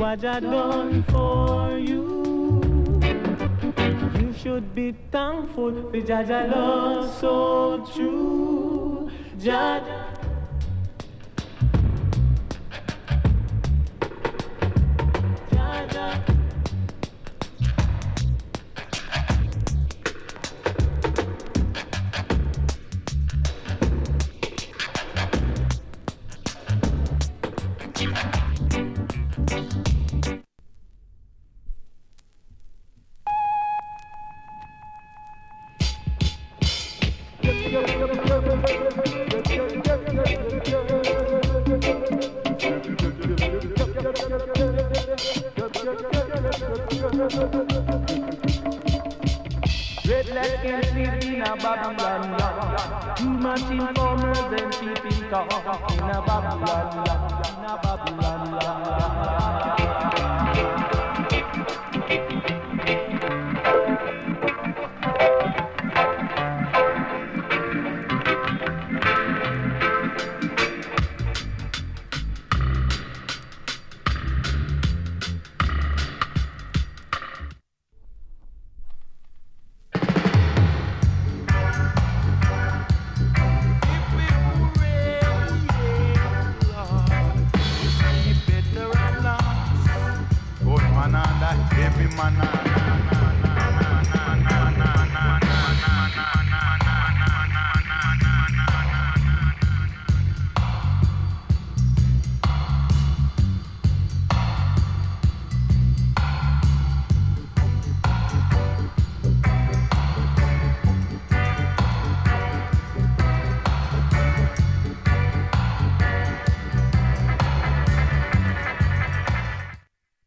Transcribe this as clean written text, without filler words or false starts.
what I done for you. You should be thankful for Jaja love so true. Jaja. Red light can't live in a Babylon land. Too much informers and keeping talk in a Babylon land. In a Babylon land.